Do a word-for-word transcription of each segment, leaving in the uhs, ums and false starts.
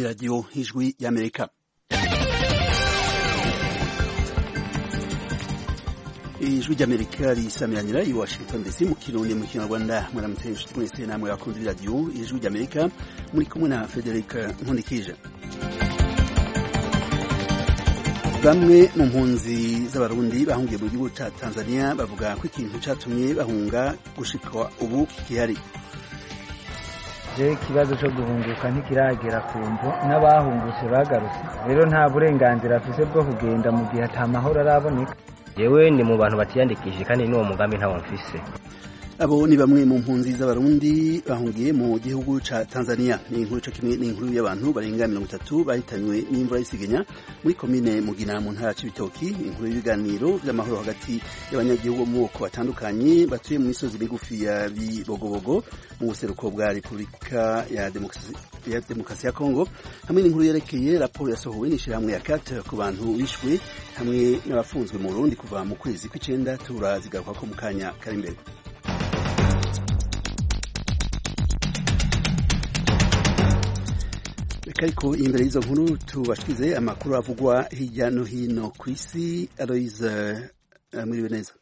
ni radiyo ijwi y'Amerika. ijwi ry'Amerika risamiranira i Washington D C mu kirundi mu kinyarwanda. Mwaramutse inshuti mwese namwe bakunze iradiyo ijwi ry'Amerika, muri kumwe na Frederic Nkundikije. Bamwe mu mpunzi z'abarundi bahungiye mu gihugu ca Tanzania bavuga ko ikintu catumye bahunga gushika ubu kihari. Je kibazo cyo guhunguka ntikiragera kumvo n'abahungutse bagarutse, rero nta burenganzira afise bwo kugenda mu gihe atamahoro araboneka. Yewe ni mu bantu batiyandikishije kandi n'uwo mugambi ntawo mfise. Abo ni bamwe mu mpunzi z'abarundi bahungiye mu gihugu ca Tanzania. Ni inkuru cyo kimwe n'inkuru y'abantu barenga mirongo itatu bahitanywe n'imvura y'Isigenya muri komine Mugina mu ntara c'Ibitoki. Inkuru y'ibiganiro vy'amahoro hagati y'abanyagihugu mu bwoko batandukanye batuye mu misozi migufi ya Bibogobogo mu buseruko bwa Repubulika ya Demokarasi ya Demokarasi ya Kongo, hamwe n'inkuru yerekeye raporo yasohowe n'ishirahamwe ya Cat ku bantu bishwe hamwe n'abafunzwe mu Burundi kuva mu kwezi kw'icenda. Turazigaruka ko mu kanya kari imbere. Ariko imbere y'izo nkuru tubashikize amakuru avugwa hirya no hino ku isi. Aloise uh, muri neza.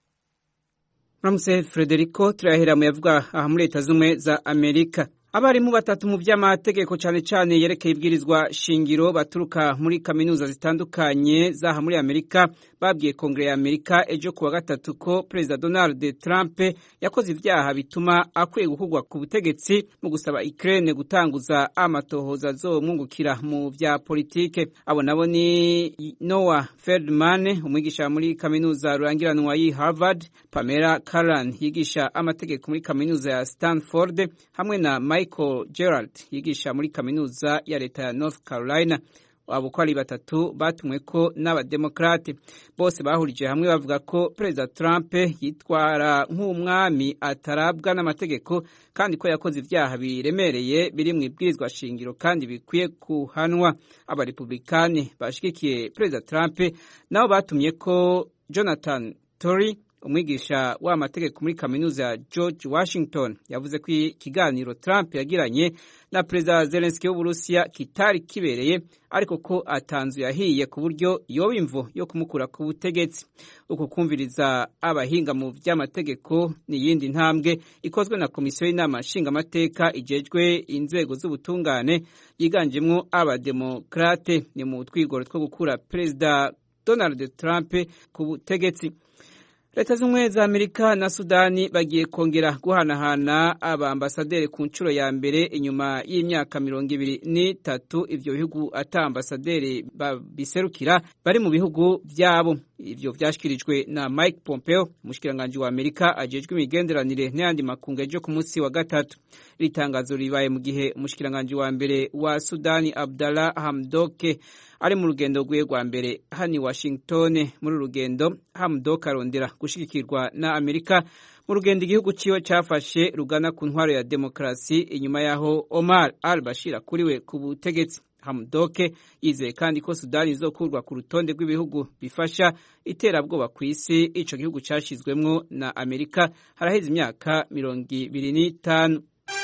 Ramse Frederico turahera mu yavuga aha muri Leta Zumwe za Amerika. Abarimu batatu mu vy'amategeko cane cane yerekeye ibwirizwa shingiro baturuka muri kaminuza zitandukanye zaha muri Amerika babwiye Kongre ya Amerika ejo kuwa gatatu ko President Donald Trump yakoze ivyaha bituma akwiye gukurwa ku butegetsi mu gusaba Ukraine gutanguza amatohoza azomwungukira mu vya politike. Abo nabo ni Noah Feldman, umwigisha muri kaminuza rurangiranwa yi Harvard, Pamela Karlan yigisha amategeko muri kaminuza ya Stanford, hamwe na Michael Gerald yigisha muri kaminuza ya leta ya North Carolina. Abo ko ari batatu batumwe ko n'abademokrate. Bose bahurije hamwe bavuga ko President Trump yitwara nk'umwami atarabwa n'amategeko kandi ko yakoze ivyaha biremereye biri mu ibwirizwa shingiro kandi bikwiye kuhanwa. Abarepublikani bashigikiye President Trump nabo batumye ko Jonathan Tory, umwigisha w'amategeko muri kaminuza ya George Washington, yavuze ko ikiganiro Trump yagiranye na President Zelensky w'Uburusiya kitari kibereye, ariko ko atanzu yahiye ku buryo yoba imvo yo kumukura ku butegetsi. Uko kumviriza abahinga mu vy'amategeko ni yindi ntambwe ikozwe na komisiyo y'inama nshingamateka ijejwe inzego z'ubutungane yiganjemwo abademokrate. Ni mu twigoro two gukura President Donald Trump ku butegetsi. Leta Zumwe za Amerika na Sudani bagiye kongera guhanahana aba-ambasaderi ku nshuro ya mbere inyuma y'imyaka mirongo ibiri n'itatu ivyo bihugu ata ambasaderi babiserukira bari mu bihugu vyabo. Ivyo vyashikirijwe na Mike Pompeo, umushikiranganje wa Amerika ajejwe imigenderanire n'ayandi makungu ejo ku munsi wa gatatu. Iri tangazo ribaye mu gihe umushikiranganje wa mbere wa Sudani Abdallah Hamdok ari mu rugendo rwe rwa mbere hani Washington. Muri rugendo Hamdok arondera gushigikirwa na Amerika mu rugendo igihugu ciwe cafashe rugana ku ntwaro ya demokrasi inyuma yaho Omar al-Bashir akuriwe ku butegetsi. Hamdok yizeye kandi ko Sudani izokurwa ku rutonde rw'ibihugu bifasha iterabwoba ku isi ico gihugu cashizwemwo na Amerika haraheze imyaka mirongo ibiri n'itanu.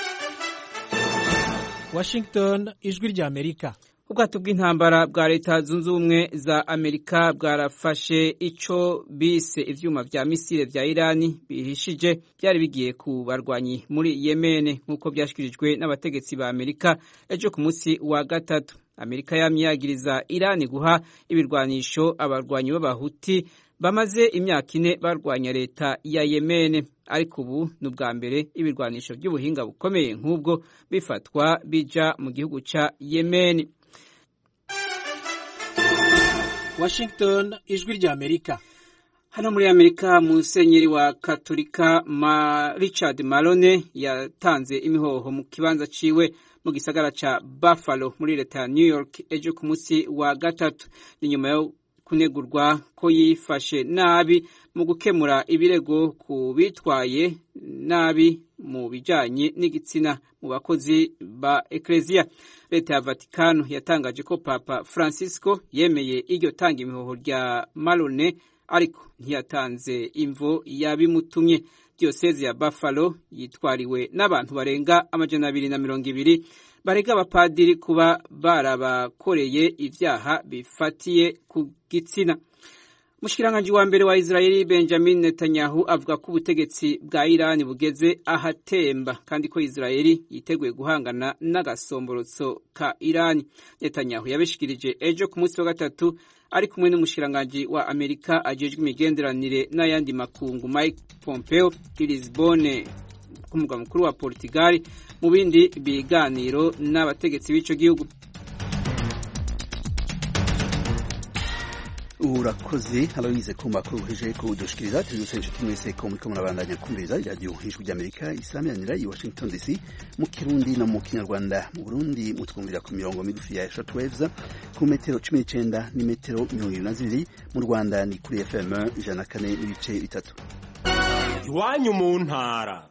Washington, ijwi rya Amerika. Ubwato bw'intambara bwa Leta Zunze Ubumwe za Amerika bwarafashe ico bise ivyuma vya misile vya Irani bihishije byari bigiye ku barwanyi muri Yemen, nk'uko byashikirijwe n'abategetsi ba Amerika ejo ku munsi wa gatatu. Amerika yamyagiriza Irani guha ibirwanisho abarwanyi b'abahuti bamaze imyaka ine barwanya leta ya Yemen, ariko ubu n'ubwa mbere ibirwanisho by'ubuhinga bukomeye nk'ubwo bifatwa bija mu gihugu ca Yemen. Washington, ijwi rya Amerika. Hano muri Amerika, musenyeri wa Katolika ma Richard Malone yatanze imihoho mu kibanza ciwe mu gisagara ca Buffalo muri leta ya New York ejo ku munsi wa gatatu. Ni nyuma yo kunegurwa ko yifashe nabi mu gukemura ibirego ku bitwaye nabi mu bijanye n'igitsina mu bakozi ba Ecclesia. Leta ya Vatikano yatangaje ko Papa Francisco yemeye iryo tanga imihoho rya Malone, ariko ntiyatanze imvo yabimutumye. diyoseze ya Buffalo yitwariwe n'abantu barenga amajana abiri na mirongo ibiri barega abapadiri kuba barabakoreye ivyaha bifatiye ku gitsina. Mushikiranganje wa mbere wa Israeli Benjamin Netanyahu avuga ko ubutegetsi bwa Iran bugeze ahatemba kandi ko Israeli yiteguye guhangana n'agasomborotso ka Iran. Netanyahu yabeshikirije ejo ku munsi wa gatatu ari kumwe n'umushikiranganje wa Amerika ajejwe imigenderanire n'ayandi makungu Mike Pompeo i Lisbonne ku mugwa mukuru wa Portugal mu bindi biganiro n'abategetsi b'ico gihugu. Urakoze Aloise ku makuru heje ko udushikiriza tubise inshuti mwese ko muri komuna bandanya kumviriza radio hijwi ry'Amerika isamiranyira i Washington D C mu Kirundi no mu Kinyarwanda. Mu Burundi mutwumvira ku mirongo migufi ya shortwaves ku metero cumi n'icenda ni metero mirongo ibiri na zibiri, mu Rwanda ni kuri F M ijana na kane n'ibice bitatu. Iwanyu mu ntara.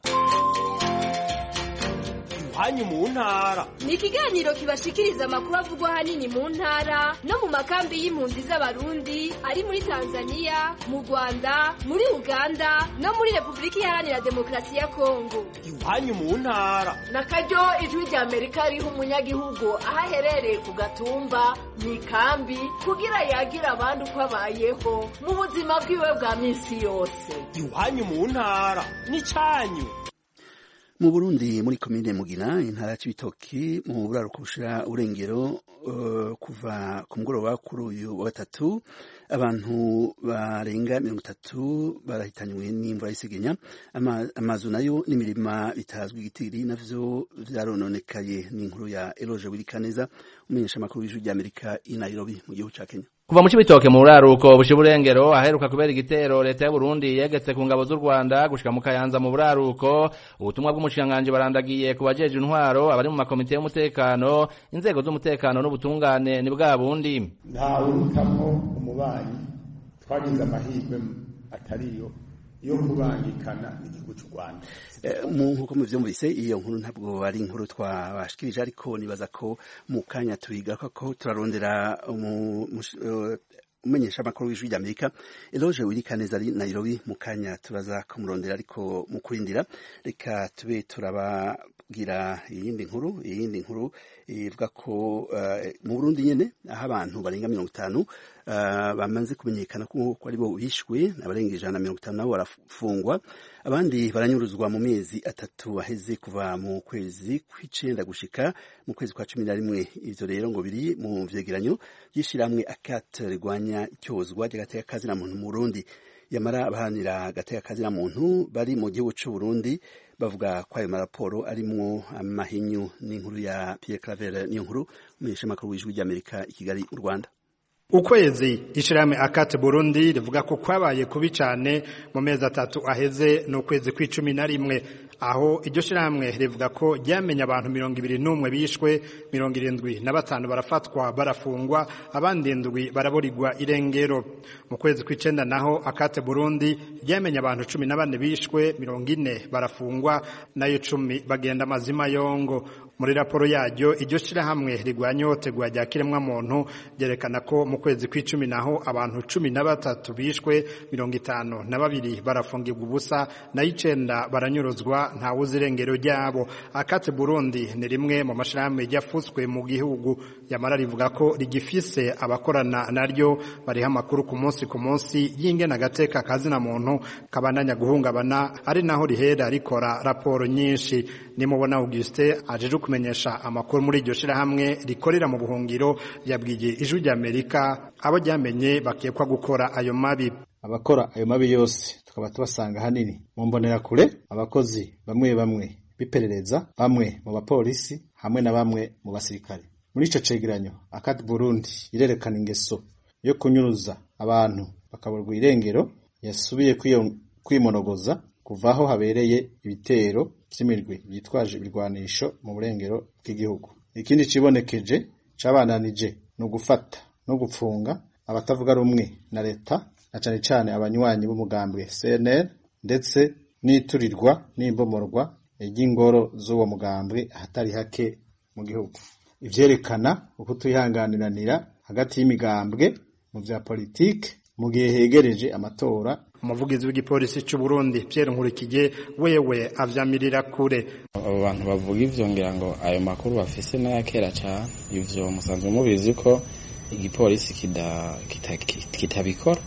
Iwanyu mu ntara ni ikiganiro kibashikiriza amakuru avugwa hanini mu ntara no mu makambi y'impunzi z'abarundi ari muri Tanzania, mu Rwanda, muri Uganda no muri Republika Iharanira Demokarasi ya Kongo. Iwanyu mu ntara na karyo ijwi rya Amerika riho umunyagihugu aho aherereye ku gatumba mu ikambi kugira yagira abandi uko abayeho mu buzima bwiwe bwa minsi yose. Iwanyu mu ntara ni cyanyu. Mu Burundi muri komine Mugina intara y'Ibitoki mu buraruko bushira urengero uh, kuva ku mugoroba kuri uyu wa gatatu abantu barenga mirongo itatu barahitanywe n'imvura y'isegenya. Ama, amazu nayo n'imirima bitazwi igitiri navyo vyarononekaye. Ni inkuru ya Eloge Wirikaneza umenyesha makuru y'ijwi ry'Amerika i Nairobi mu gihugu ca Kenya. Kuva mu Cibitoke mu buraruko bushiburengero aheruka kubera igitero leta y'u Burundi yegetse ku ngabo z'u Rwanda gushika mu Kayanza mu buraruko. Ubutumwa bw'umushikanganje barandagiye kubajeje intwaro abari mu makomite y'umutekano, inzego z'umutekano n'ubutungane ni bwa bundi. Nta urutamo umubanyi twagize amahirwe atariyo yo kubangikana n'igihugu cy'u Rwanda. Mu nkuko muvyumvise iyo nkuru ntabwo ari inkuru twabashikirije, ariko nibaza ko mu kanya tuyiga ko turarondera umenyesha amakuru w'ijwi ry'Amerika Eloge Wirikaneza ari Nairobi. Mu kanya turaza kumurondera, ariko mu kurindira reka tube turababwira iyindi nkuru iyindi nkuru ivuga ko uh, mu Burundi nyene aho abantu barenga mirongo itanu uh, bamaze kumenyekana ko ari bo bishwe, abarenga ijana na mirongo itanu nabo barafungwa, abandi baranyuruzwa mu mezi atatu aheze kuva mu kwezi kw'icenda gushika mu kwezi kwa cumi na rimwe. Ivyo rero ngo biri mu vyegeranyo by'ishiramwe akate rigwanya icyozwa ry'agateka kazina muntu mu Burundi. Yamara abahanira agateka kazina muntu bari mu gihugu cy'u Burundi bavuga ko ayo maraporo arimwo amahinyu. N'inkuru ya Pierre Claver niyo nkuru umenyesha makuru w'ijwi ry'Amerika i Kigali mu Rwanda. Ukwezi ishirahamwe akate Burundi rivuga ko kwabaye kubi cyane mu mezi atatu aheze no kwezi kw'icumi na rimwe, aho iryo shirahamwe rivuga ko ryamenya abantu mirongo ibiri n'umwe bishwe, mirongo irindwi na batanu barafatwa barafungwa, abandi ndwi baraburirwa irengero. Mu kwezi kw'icenda naho akate Burundi ryamenya abantu cumi na bane bishwe, mirongo ine barafungwa, nayo cumi bagenda mazima yongo. Muri raporo yaryo iryo shirahamwe rigwanya ihohoterwa rya kiremwa muntu ryerekana ko mu kwezi kw'icumi naho abantu cumi na batatu bishwe, mirongo itanu na babiri barafungirwa ubusa, nayo icenda baranyuruzwa ntawuzi irengero ryabo. Akate Burundi ni rimwe mu mashirahamwe yafutswe mu gihugu, yamara rivuga ko rigifise abakorana naryo bariha amakuru ku munsi ku munsi y'ingene agateka kazina muntu kabandanya guhungabana, ari naho rihera rikora raporo nyinshi. Nimubona Auguste ajeje kumenyesha amakuru muri iryo shirahamwe rikorera mu buhungiro yabwiye ijwi ry'Amerika abo ryamenye bakekwa gukora ayo mabi. Abakora ayo mabi yose tukaba tubasanga hanini mu mbonera kure, abakozi bamwe bamwe biperereza, bamwe mu bapolisi hamwe na bamwe mu basirikare. Muri ico cegeranyo akate Burundi irerekana ingeso yo kunyuruza abantu bakaburwa irengero yasubiye kwimonogoza kuvaho habereye ibitero by'imirwi yitwaje ibirwanisho mu burengero bw'igihugu. Ikindi cibonekeje cabananije no gufata no gupfunga abatavuga rumwe na leta, na cane cane abanywanyi b'umugambwe C N L, ndetse n'iturirwa n'imbomorwa ry'ingoro z'uwo mugambwe ahatari hake mu gihugu. Ivyerekana uko tuyihanganiranira hagati y'imigambwe mu vya politike mu gihe hegereje amatora umuvugizi w'igipolisi cy'u Burundi Pierre Nkurikije wewe avyamirira kure. Abo bantu bavuga ivyo ngira ngo ayo makuru bafise n'ayakera cyane, ivyo musanzwe mubizi ko igipolisi kida kitabikora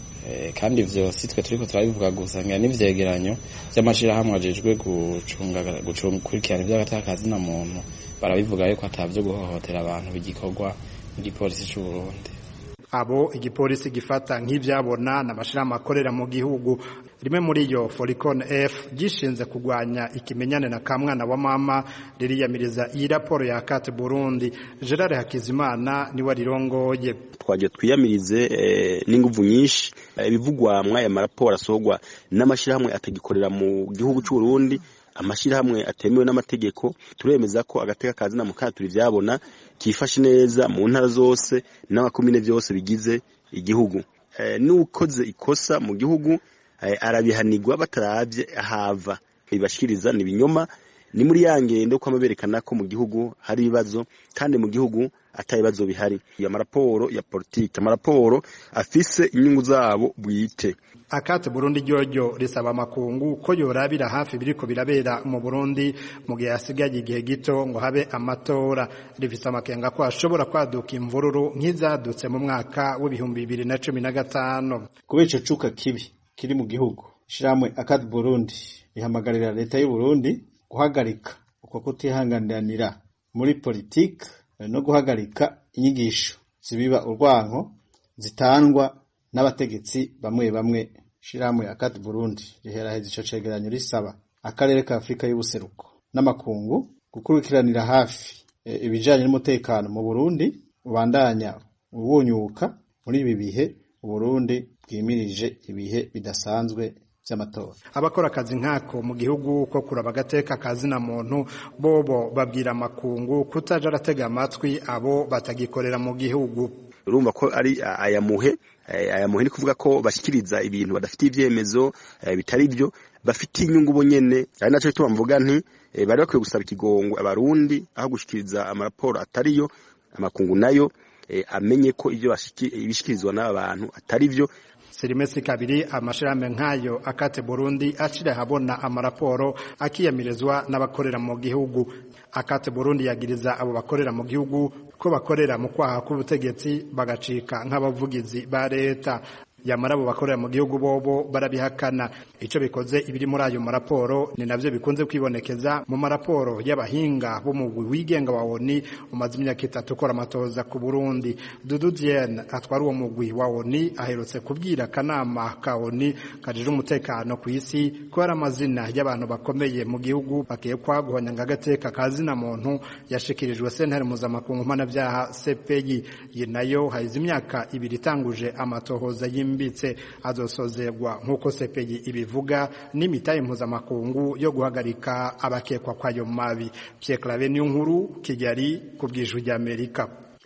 e, kandi ivyo sitwe turiko turabivuga gusa ngira n'ivyegeranyo by'amashirahamwe ajejwe gucunga gucunga ivy'agatakazi na muntu barabivuga yuko atavyo guhohotera abantu bigikorwa mu gipolisi cy'u Burundi. Abo igipolisi gifata nk'ivyabona n'amashirahamwe akorera mu gihugu. Rimwe muri yo Foricon F gishinze kugwanya ikimenyane na kamwana wa mama ririyamiriza iyi raporo ya Akate Burundi. Gerard Hakizimana ni warirongoye. Twaje twiyamirize eh, n'inguvu nyinshi ibivugwa eh, mwaya maraporo asogwa n'amashirahamwe atagikorera mu gihugu cy'u Burundi, amashirahamwe atemewe n'amategeko. Turemeza ko agateka kazi na mukaturi vyabona kifashe neza mu ntara zose n'abakomine byose bigize igihugu. E, nukoze ikosa mu gihugu e, arabihanirwa bataravye ahava. Ibashikiriza ni binyoma, ni muri yangendo ko amaberekana ko mu gihugu hari ibibazo kandi mu gihugu atabibazo bihari. Ya maraporo ya politike, amaraporo afise inyungu zabo bwite. Akate Burundi ryoryo risaba makungu ko yorabira hafi biriko birabera mu Burundi mu gihe asigaye igihe gito ngo habe amatora. Rifise amakenga ko ashobora kwaduka imvururu nk'izadutse mu mwaka w'ibihumbi bibiri na cumi na gatanu. Kubera ico cuka kibi kiri mu gihugu, shiramwe Akate Burundi ihamagarira leta y'u Burundi guhagarika uko kutihanganira muri politike no guhagarika inyigisho zibiba urwanko zitangwa n'abategetsi bamwe bamwe. Shiramwe Akate Burundi riheraheza ico cegeranyo risaba akarere ka Afrika y'ubuseruko n'amakungu gukurikiranira hafi e, ibijanye n'umutekano mu Burundi ubandanya ubunyuka muri ibi bihe Burundi bwimirije ibihe bidasanzwe by'amatora. Abakora akazi nkako mu gihugu ko kuraba agateka kazi na muntu bobo babwira makungu kutaja aratega amatwi abo batagikorera mu gihugu. Urumva ko ari ayamuhe ayamuhe ni kuvuga ko bashikiriza ibintu badafite ivyemezo bitari byo, bafite inyungu bonyene. Ari naco cyo bamvuga nti bari bakwiye gusaba ikigongo abarundi aho gushikiriza amaraporo atariyo. Amakungu nayo amenye ko ivyo bishikirizwa n'abantu atari byo. Serimesi kabiri amashirame nkayo Akate Burundi acire habona amaraporo akiyamirizwa n'abakorera mu gihugu. Akate Burundi yagiriza abo bakorera mu gihugu ko bakorera mu kwaha k'ubutegetsi bagacika nk'abavugizi ba leta. Yamara abo bakorera mu gihugu bobo barabihakana. Ico bikoze ibiri muri ayo maraporo ni navyo bikunze kwibonekeza mu maraporo y'abahinga bo mu wigenga wa O N U umaze imyaka itatu ukora amatoza ku Burundi. Dudu Diene atwara uwo mugwi wa O N U aherutse kubwira kanama ka O N U kajije umutekano ku isi ko ari amazina y'abantu bakomeye mu gihugu bakiye kwaguhanya agateka kazi na muntu yashikirijwe sentare mpuzamakungu mpanavyaha C P I. Ye nayo haize imyaka ibiri itanguje amatohoza mbitse azosozerwa nkuko C P I ibivuga n'imitaye mpuzamakungu yo guhagarika abakekwa kwayo mabi. Pierre Claver nkuru Kigali kubw'ijwi rya Amerika.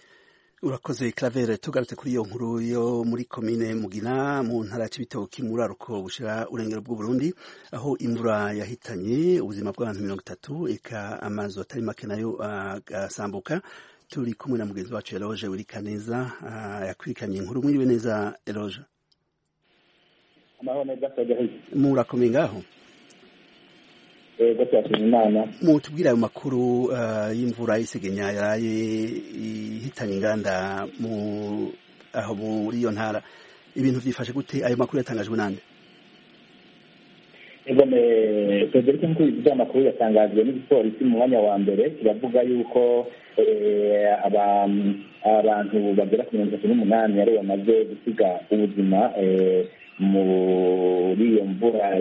Urakoze Claver. Tugarutse kuri iyo nkuru yo muri komine Mugina mu ntara y'Ibitoki muri aruko bushira urengero bw'u Burundi aho imvura yahitanye ubuzima bw'abantu mirongo itatu eka amazu atari make nayo agasambuka. Turi kumwe na mugenzi wacu Eloge Wirikaneza yakwirikanye inkuru. Mwiriwe neza Eloge? Murakomeye ngaho? Ego cyashimana. Mutubwira ayo makuru y'imvura y'isegenya yaraye ihitanye inganda mu aho muri iyo ntara, ibintu byifashe gute? Ayo makuru yatangajwe nande? Ego me Frederic nkuru y'amakuru yatangajwe n'igipolisi mu mwanya wa mbere kiravuga yuko abantu bagera ku mirongo itatu n'umunani yari bamaze gusiga ubuzima muri iyo mvura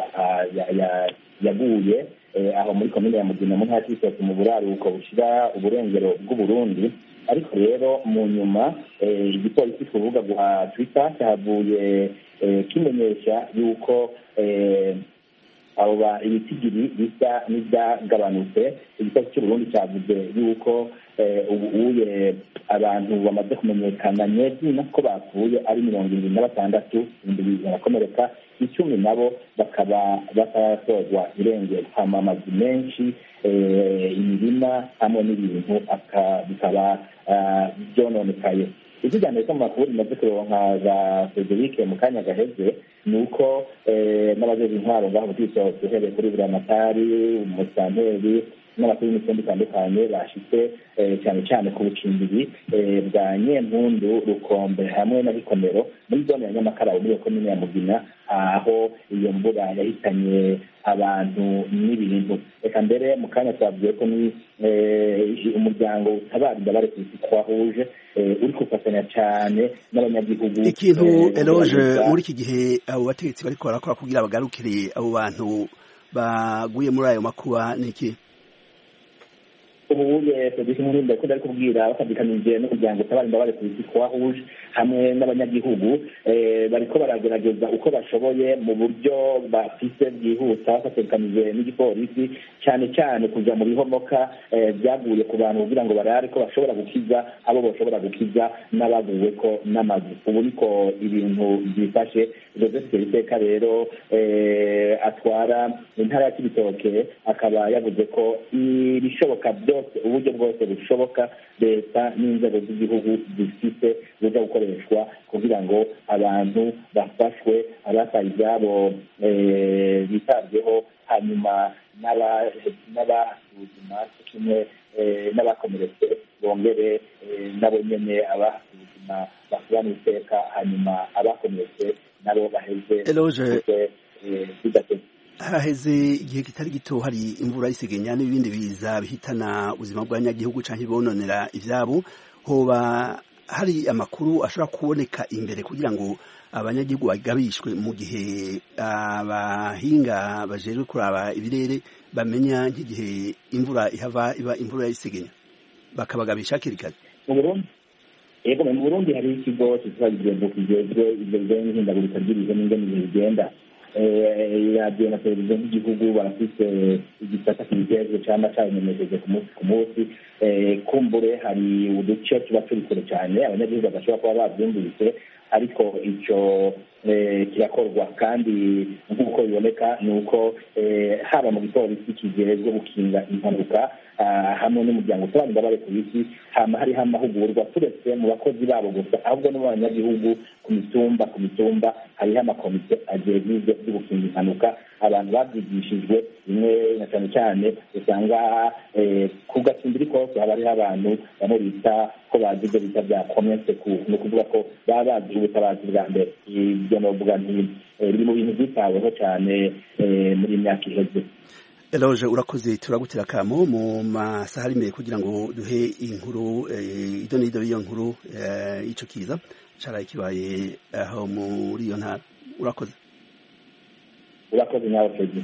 yaguye aho muri komine ya Mugina mu ntara y'Ibitoki mu buraruko bushira uburengero bw'u Burundi. Ariko rero mu nyuma igipolisi ku rubuga rwa Twitter cyavuye kimenyesha yuko abo ba ibitigiri bisa n'ibyagabanutse. Igipolisi cy'u Burundi cyavuze yuko ubu uye abantu bamaze kumenyekana nyezina ko bapfuye ari mirongo irindwi na batandatu, ibindi barakomereka icumi nabo bakaba batarasozwa irengero. Hama amazu menshi imirima hamwe n'ibintu bikaba byononekaye. ivyo rya mbere ko mu makuru rimaze kuronka za Frederic mu kanya gaheze ni uko n'abajeje intwaro ngaho bw'isoko uhereye kuri buramatari umusanteri n'abakuru b'imitumba itandukanye bashitse cyane cyane ku bucimbiri bwa Nyempundu Rukombe hamwe na Bikomero muri zone ya Nyamakara muri komine ya Mugina aho iyo mvura yahitanye abantu n'ibintu. Reka mbere mu kanya twavuye ko ni umuryango utabara imbabare ku isi twahuje uri gufatanya cyane n'abanyagihugu. Ikintu Eloge muri iki gihe abo bategetsi bariko barakora kugira bagarukire abo bantu baguye muri ayo makuba niki? ubuye produce nk'urundi ko ndari kubwira bakabikanije n'umuryango utabara imbabare ku isi twahuje hamwe n'abanyagihugu bariko baragerageza uko bashoboye mu buryo bafise bwihuta bafatanije n'igipolisi cyane cyane kuja mu bihomoka byaguye ku bantu kugira ngo barare ko bashobora gukiza abo bashobora gukiza n'abaguwe ko n'amazu ubu niko ibintu byifashe. Joseph Iteka rero atwara intara ya Kibitoke akaba yavuze ko ibishoboka byose uburyo bwose bushoboka leta n'inzego z'igihugu zifite buza gukoreshwa kugira ngo abantu bafashwe abataye ibyabo bitabweho hanyuma n'abasuzuma kimwe n'abakomeretse bongere nabo nyene abasuzuma basubirane iteka hanyuma abakomeretse nabo baheze bidateze. Haheze igihe kitari gito hari imvura y'isegenya n'ibindi biza bihitana ubuzima bw'abanyagihugu canke bononera ivyabo, hoba hari amakuru ashobora kuboneka imbere kugira ngo abanyagihugu bagabishwe mu gihe abahinga bajejwe kuraba ibirere bamenya nk'igihe imvura ihava iba imvura y'isegenya bakabagabisha hakiri kare? Mu Burundi yego mu Burundi hari ikigo kitwagiye kigezwe ivyo bijanye n'ihindagurika ry'ibihe n'ingene ibihe bigenda. radiyo na televiziyo nk'igihugu barafise igisata kibijejwe cyangwa cyabimenyesheje ku munsi ku munsi kumbure hari uduce tuba turi kure cyane abanyagihugu badashobora kuba babyumvise ariko icyo kirakorwa kandi nk'uko biboneka ni uko haba mu gipolisi kijejwe gukinga impanuka hamwe n'umuryango utabara imbabare ku isi hama hariho amahugurwa turetse mu bakozi babo gusa ahubwo no mu banyagihugu ku mitumba ku mitumba hariho amakomite ajejwe byo gukinga impanuka abantu babyigishijwe bimwe na cyane cyane usanga ku gacimbiri kose haba hariho abantu bamwe bita ko bazi ibyo bita bya community school ni ukuvuga ko baba bazi ubutabazi bwa mbere ibyo novuga nti biri mu bintu byitaweho cyane muri iyi myaka iheze. Eloge urakoze turagutira kamo mu masaha ari imbere kugira ngo duhe inkuru ido n'ido y'iyo nkuru ico kiza caraye kibaye aho muri iyo ntara. Urakoze urakoze nawe Freddy.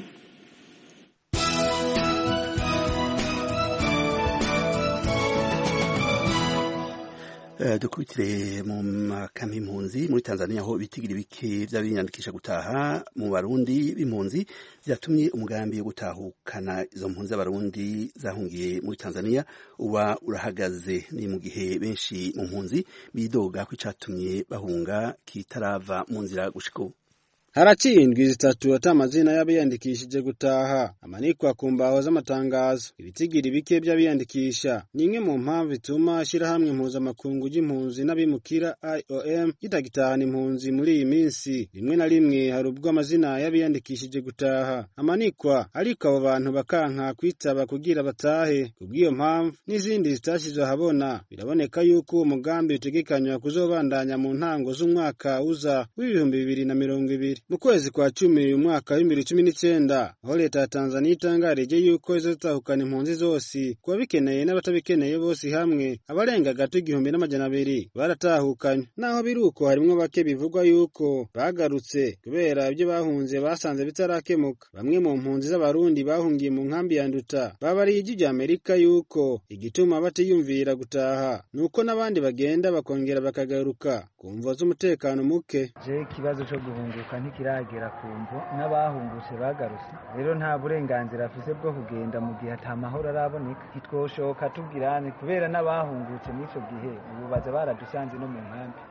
Dukubitire mu makambi impunzi muri Tanzania aho bitigira bike by'abiyandikisha gutaha mu barundi b'impunzi byatumye umugambi wo gutahukana izo mpunzi z'abarundi zahungiye muri Tanzania uba urahagaze. Ni mu gihe benshi mu mpunzi bidoga ko icatumye bahunga kitarava mu nzira gushika. Haraciye indwi zitatu ata amazina y'abiyandikishije gutaha amanikwa ku mbaho z'amatangazo. Ibitigiri bike by'abiyandikisha ni imwe mu mpamvu ituma ashirahamwe impuzamakungu y'impunzi n'abimukira I O M gitagitahana impunzi muri iyi minsi. Rimwe na rimwe hari ubwo amazina y'abiyandikishije gutaha amanikwa ariko abo bantu bakanka kwitaba kugira batahe. Kubw'iyo mpamvu n'izindi zitashizwe habona biraboneka yuko uwo mugambi utegekanywa kuzobandanya mu ntango z'umwaka uza w'ibihumbi bibiri na mirongo ibiri. Mu kwezi kwa cumi umwaka wa bibiri na cumi n'icyenda aho leta ya Tanzania itangarije yuko izotahukana impunzi zose kuba bikeneye n'abatabikeneye bose hamwe abarenga gato igihumbi n'amajana abiri baratahukanye. Naho biruko harimwo bake bivugwa yuko bagarutse kubera ibyo bahunze basanze bitarakemuka. Bamwe mu mpunzi z'abarundi bahungiye mu nkambi ya Nduta babariye ijwi rya Amerika yuko igituma batiyumvira gutaha nuko n'abandi bagenda bakongera bakagaruka kumva z'umutekano muke. Je kibazo cyo guhunguka ntikiragera kumvo n'abahungutse bagarutse rero nta burenganzira afise bwo kugenda mu gihe atamahoro araboneka. Ntitwoshoka tubwirane kubera n'abahungutse n'icyo gihe ubu baza baradusanze no mu nkambi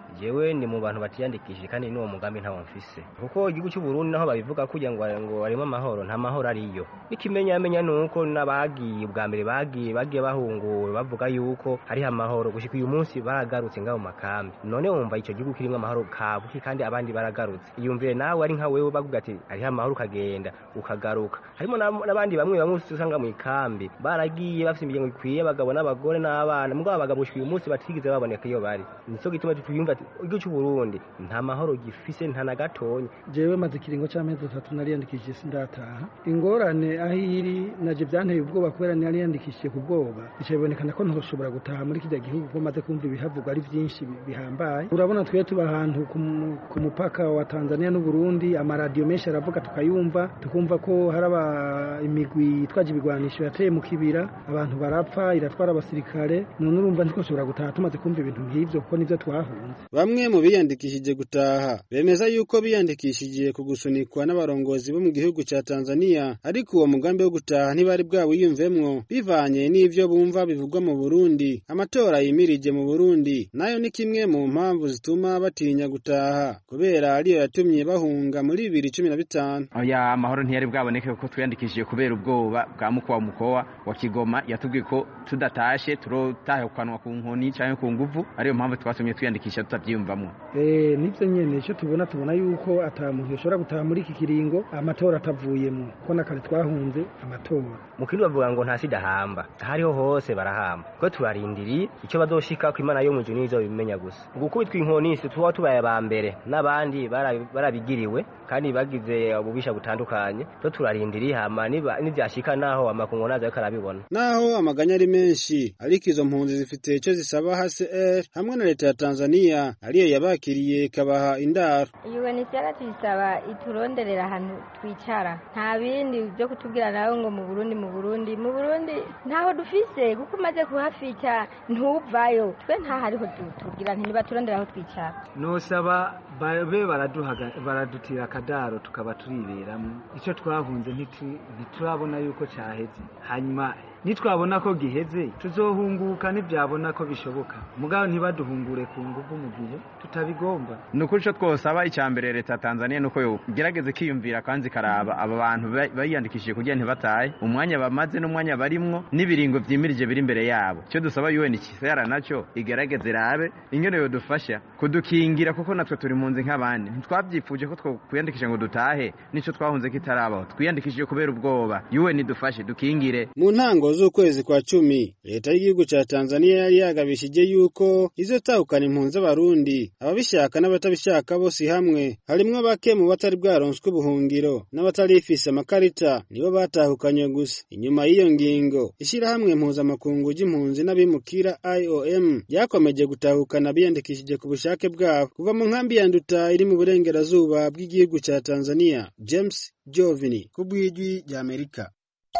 jewe ni mu bantu batiyandikishije kandi n'uwo mugambi ntawo mfise kuko igihugu cy'u Burundi naho babivuga kugira ngo ngo harimo amahoro nta mahoro ariyo ikimenya amenya nuko nabagiye bwa mbere bagiye bagiye bahunguwe bavuga yuko hari amahoro gushika uyu munsi baragarutse ngaho makambi none wumva ico gihugu kirimo amahoro kabuki kandi abandi baragarutse iyumvire nawe ari nka wewe bavuga ati hari amahoro ukagenda ukagaruka harimo n'abandi bamwe bamwe usanga mu ikambi baragiye bafite imiryango ikwiye abagabo n'abagore n'abana mugabo abagabo uyu munsi batigize baboneka iyo bari nico gituma tuyumva ati igihugu cy'u Burundi nta mahoro gifise nta na gatonya jewe maze kiringo cy'amezi atatu nariyandikishije sindataha ingorane aho iri naje byanteye ubwoba kubera nariyandikishije ku bwoba bicabonekana ko ntoshobora gutaha muri kijya gihugu ko maze kumva ibihavugwa ari byinshi bihambaye urabona twe tuba ahantu ku mupaka wa Tanzania n'u Burundi amaradiyo menshi aravuga tukayumva tukumva ko haraba imigwi twaje ibigwanisho yateye mu kibira abantu barapfa iratwara abasirikare none urumva ntikoshobora gutaha tumaze kumva ibintu nk'ivyo kuko nivyo twahunze bamwe mu biyandikishije gutaha bemeza yuko biyandikishije kugusunikwa n'abarongozi bo mu gihugu ca Tanzania ariko uwo mugambi wo gutaha ntibari bwawiyumvemwo bivanye n'ivyo bumva bivugwa mu Burundi amatora yimirije mu Burundi nayo ni kimwe mu mpamvu zituma batinya gutaha kubera ariyo yatumye bahunga muri bibiri na cumi na bitanu oya amahoro ntiyari bwaboneke kuko twiyandikishije kubera ubwoba bwa mukwa mukowa wa Kigoma yatubwiye ko tudatashe turotahe kwanwa ku nkoni cyangwa ku nguvu ariyo mpamvu twasomye twiyandikisha tutabyiyumvamwo eh nivyo nyene ico tubona tubona yuko ata muntu yoshobora gutaha muri iki kiringo amatora atavuyemo ko nakare twahunze amatora mukindi bavuga ngo nta sida hamba hariho hose barahamba ko turarindiriye icyo badoshika ku Imana yo mu juni izo bimenya gusa gukubitwa inkoni se tuba tubaye aba mbere n'abandi barabigiriwe kandi bagize ububisha butandukanye to turarindiriye hama nibyashika naho amakungu nazo yakarabibona naho amaganya ari menshi ariko izo mpunzi zifite icyo zisaba H C R hamwe na leta ya Tanzania ariyo yabakiriye kabaha indaro U N H C R tuyisaba ituronderera ahantu twicara nta bindi byo kutubwira nawe ngo mu Burundi mu Burundi mu Burundi ntaho dufise kuko maze kuhafika ntuvayo twe nta hariho tugira nti baturondera aho twicara nosaba babe baraduhaga baradutira kadaro tukaba turiberamo ico twahunze ntiturabona yuko cyaheze hanyuma nitwabona ko giheze tuzohunguka nibyabona ko bishoboka mugabo ntibaduhungure ku ngufu mu gihe tutabigomba nukuri cyo twosaba icyambere leta ya Tanzania nuko yo gerageze kiyumvira kandi karaba aba bantu bayiyandikishije kugira ntibataye umwanya bamaze n'umwanya barimwo nibiringo vyimirije biri imbere yabo cyo dusaba U N H C R naco igerageze rabe ingene yo dufasha kudukingira kuko natwe turi munzi nk'abandi ntitwabyifuje ko two kuyandikisha ngo dutahe nico twahunze kitarabaho twiyandikishije kubera ubwoba U N dufashe dukingire mu ntango z'ukwezi kwa cumi leta y'igihugu ca Tanzania yari yagabishije yuko izotahukana impunzi z'abarundi ababishaka n'abatabishaka bose hamwe harimwo bake mu batari bwaronswe ubuhungiro n'abatarifise amakarita nibo batahukanye gusa inyuma y'iyo ngingo ishirahamwe mpuzamakungu ry'impunzi n'abimukira I O M yakomeje gutahukana biyandikishije ku bushake bwabo kuva mu nkambi ya Nduta iri mu burengerazuba bw'igihugu ca Tanzania James Jovini ku bw'ijwi rya Amerika.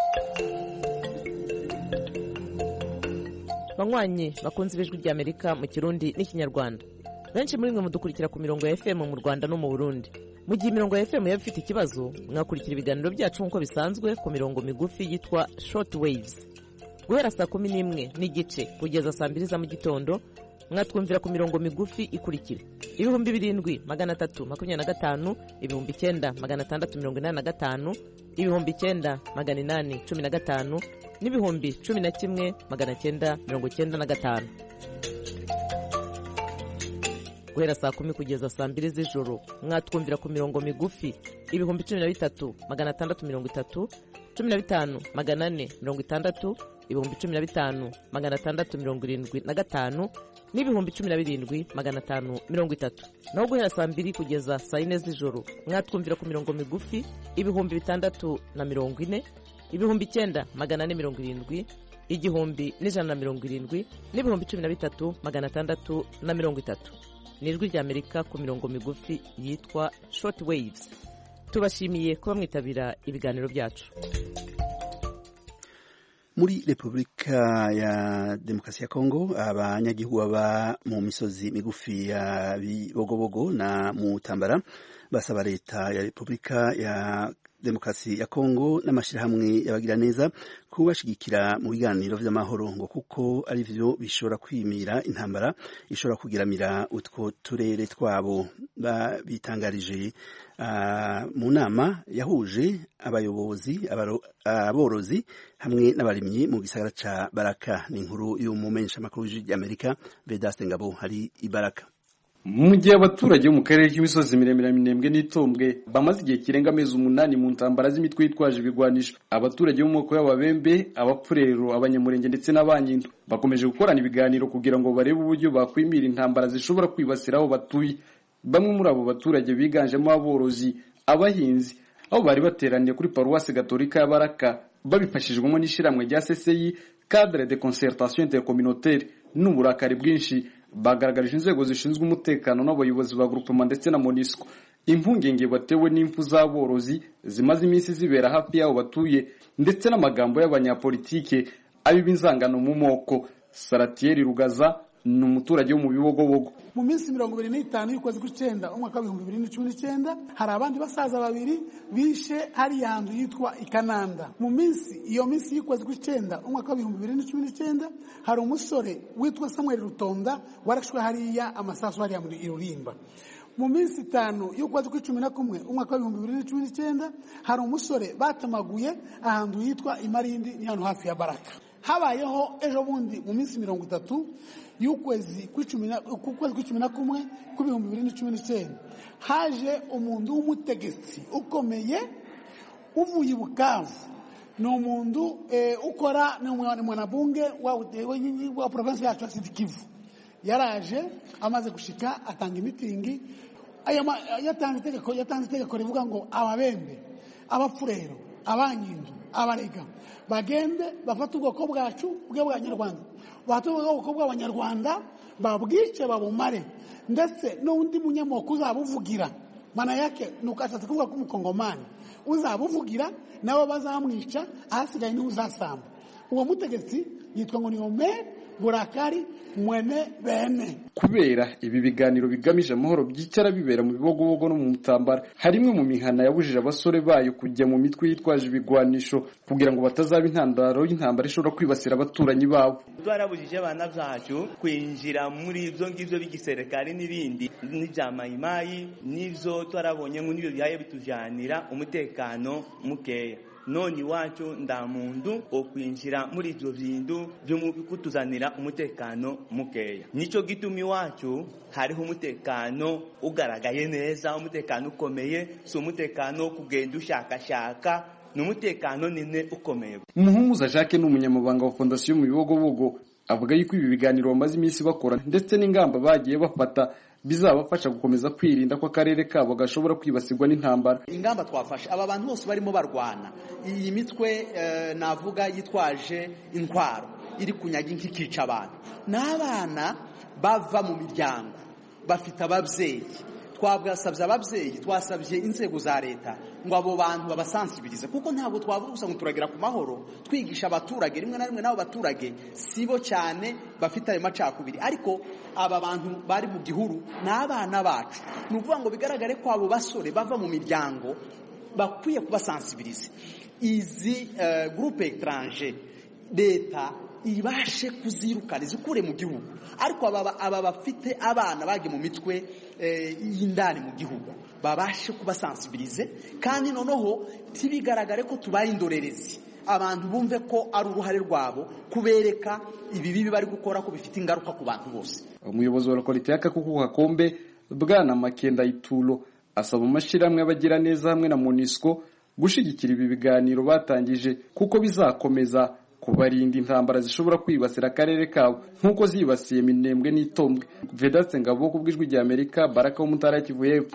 banywanyi bakunze ibijwi rya Amerika mu Kirundi n'ikinyarwanda benshi muri mwe mudukurikira ku mirongo ya F M mu Rwanda no mu Burundi mu gihe imirongo ya F M yaba ifite ikibazo mwakurikira ibiganiro byacu nk'uko bisanzwe ku mirongo migufi yitwa short waves guhera saa kumi n'imwe n'igice kugeza saa mbiri za mu gitondo mwatwumvira ku mirongo migufi ikurikira ibihumbi birindwi magana atatu makumyabiri na gatanu ibihumbi icyenda magana atandatu mirongo inani na gatanu ibihumbi icyenda magana inani cumi na gatanu n'ibihumbi cumi na kimwe magana cyenda mirongo cyenda na gatanu guhera saa kumi kugeza saa mbiri z'ijoro mwatwumvira ku mirongo migufi ibihumbi cumi na bitatu magana atandatu mirongo itatu cumi na bitanu magana ane mirongo itandatu ibihumbi cumi na bitanu magana atandatu mirongo irindwi na gatanu n'ibihumbi cumi na birindwi magana atanu mirongo itatu naho guhera saa mbiri kugeza saa yine z'ijoro mwatwumvira ku mirongo migufi ibihumbi bitandatu na mirongo ine ibihumbi icyenda magana ane mirongo irindwi igihumbi n'ijana na mirongo irindwi n'ibihumbi cumi na bitatu magana atandatu na mirongo itatu ni ijwi rya Amerika ku mirongo migufi yitwa short waves tubashimiye kuba mwitabira ibiganiro byacu. Muri Republika ya Demokarasi ya Kongo abanyagihugu baba mu misozi migufi ya Bibogobogo na Mutambara basaba leta ya Republika ya demokarasi ya Kongo n'amashirahamwe y'abagira neza kubashigikira mu biganiro vy'amahoro ngo kuko ari vyo bishobora kwimira intambara ishobora kugiramira utwo turere twabo. Bitangarije uh, mu nama yahuje abayobozi aborozi hamwe n'abarimyi mu gisagara ca Baraka. Ni inkuru y'umumenyesha makuru y'Amerika Vedaste Ngabo hari ibaraka. Mu gihe abaturage bo mu karere k'imisozi miremire minembwe n'itombwe bamaze igihe kirenga amezi umunani mu ntambara z'imitwe yitwaje ibigwanisho, abaturage bo mu moko y'ababembe, abapfurero, abanyamurenge ndetse n'abanyindu bakomeje gukorana ibiganiro kugira ngo barebe uburyo bakwimira intambara zishobora kwibasira aho batuye. Bamwe muri abo baturage biganjemo aborozi, abahinzi, aho bari bateraniye kuri paruwasi gatolika ya Baraka babifashijwemo n'ishiramwe rya C C I Cadre de Concertation Intercommunautaire n'uburakari bwinshi bagaragarije inzego zishinzwe umutekano n'abayobozi ba groupement ndetse na MONUSCO impungenge batewe n'imfu z'aborozi zimaze iminsi zibera hafi y'aho batuye ndetse n'amagambo y'abanyapolitike abiba inzangano mu moko. Saratieri Rugaza ni umuturage wo mu Bibogobogo. Mu minsi mirongo ibiri n'itanu y'ukwezi kw'icenda umwaka w'ibihumbi bibiri na cumi n'icenda hari abandi basaza babiri bishe hari yandu yitwa Ikananda. Mu minsi iyo minsi y'ukwezi kw'icenda umwaka w'ibihumbi bibiri na cumi n'icenda hari umusore witwa Samuel Rutonda warashwe hariya amasasu hariya muri Irulimba. Mu minsi itanu y'ukwezi kw'icumi na kumwe umwaka w'ibihumbi bibiri na cumi n'icenda hari umusore batamaguye ahantu yitwa Imarindi ni hano hafi ya Baraka. Habayeho ejo bundi mu minsi mirongo itatu y'ukwezi kw'icumi na kwezi kw'icumi na kumwe kw'ibihumbi bibiri na cumi n'icenda haje umuntu w'umutegetsi ukomeye uvuye Bukavu. Ni umuntu eh, ukora ni mwanabunge wa wa province ya Sud Kivu. Yaraje amaze gushika atanga imitingi aya yatanze itegeko yatanze itegeko rivuga ngo ababembe, abapfurero, abanyindu, abarega bagende bafata ubwoko bwacu bw'abanyarwanda, bafata ubwoko bw'abanyarwanda babwice babumare, ndetse n'undi munyamoko uzabuvugira. Maana yake nukashatse kuvuga ko umukongomani uzabuvugira nabo bazamwica ahasigaye ni uzasamba. Uwo mutegetsi yitwa ngo ni Omer Burakari mwene bene. Kubera ibi biganiro bigamije amahoro byicara bibera mu Bibogobogo no mu Mutambara, harimwe mu mihana yabujije abasore bayo kujya mu mitwe yitwaje ibigwanisho kugira ngo batazaba intandaro y'intambara ishobora kwibasira abaturanyi babo. Twarabujije abana byacu kwinjira muri ibyo ngibyo bigiserekari n'ibindi n'ibya mayimayi n'ivyo twarabonye ngo nibyo byaye bitujanira umutekano mukeya. Noni wacu nda mundu okwinjira muri ivyo bintu byo kutuzanira umutekano mukeya. Nico gitumi wacu hariho umutekano ugaragaye neza, umutekano ukomeye, so umutekano kugenda ushakashaka, n'umutekano nine ukomeye. Muhumuza Jacques n'umunyamabanga wa Fondation mu Bibogobogo avuga yuko ibi biganiro bamaze iminsi bakora ndetse n'ingamba bagiye bafata bizabafasha gukomeza kwirinda ko akarere kabo gashobora kwibasirwa n'intambara. Ingamba twafasha aba bantu bose barimo barwana iyi mitwe uh, navuga yitwaje intwaro iri kunyaga inkikica abantu n'abana bava mu miryango bafite ababyeyi. Twabwasabye ababyeyi, twasabye inzego za leta ngo abo bantu babasansibirize, kuko ntabwo twavuga gusa ngo turagira ku mahoro twigisha abaturage. Rimwe na rimwe nabo baturage sibo cyane bafite ayo macakubiri, ariko aba bantu bari mu gihuru n'abana bacu. Ni ukuvuga ngo bigaragare ko abo basore bava mu miryango bakwiye kubasansibiriza. Izi uh, groupe étranger leta ibashe kuzirukana zikure mu gihugu, ariko aba aba bafite abana bage mu mitwe eh, y'indani mu gihugu babashe kubasansibirize, kandi noneho tibigaragare ko tubaye indorerezi. Abantu bumve ko ari uruhare rwabo kubereka ibi bibi bari gukora ko bifite ingaruka ku bantu bose. Umuyobozi wa lokalite y'Akakuku Kakombe Bwana Makenda Itulo asaba amashiramwe abagira neza hamwe na MONUSCO gushigikira ibi biganiro batangije kuko bizakomeza kubarinda intambara zishobora kwibasira akarere kabo nkuko zibasiye Minembwe n'Itombwe. Vedaste Ngabo kubwijwi rya Amerika, Baraka wo Mutara Kivu y'Epfo.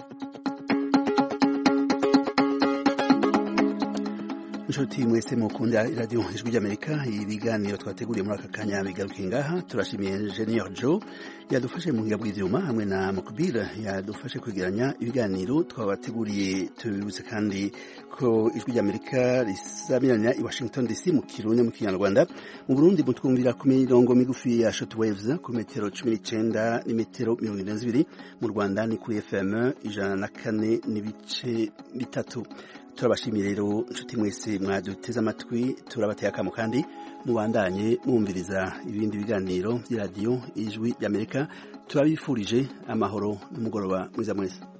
Inshuti mwese mukunda radio Ijwi ry'Amerika, ibiganiro twateguriye muri aka kanya bigarukiye ngaha. Turashimiye Engineer Joe yadufashe mu ngiga bw'ivyuma hamwe na Mukubira yadufashe kwegeranya ibiganiro twabateguriye. Tubibutse kandi ko Ijwi ry'Amerika risamirana i Washington D C mu Kirundi mu Kinyarwanda. Mu Burundi mutwumvira ku mirongo migufi ya shortwaves ku metero cumi n'icenda n'imetero mirongo ine na zibiri. Mu Rwanda ni kuri F M ijana na kane n'ibice bitatu. turabashimiye rero nshuti mwese mwaduteze amatwi turabateye akamo kandi mubandanye mwumviriza ibindi biganiro by'iradiyo ijwi ry'Amerika turabifurije amahoro n'umugoroba mwiza mwese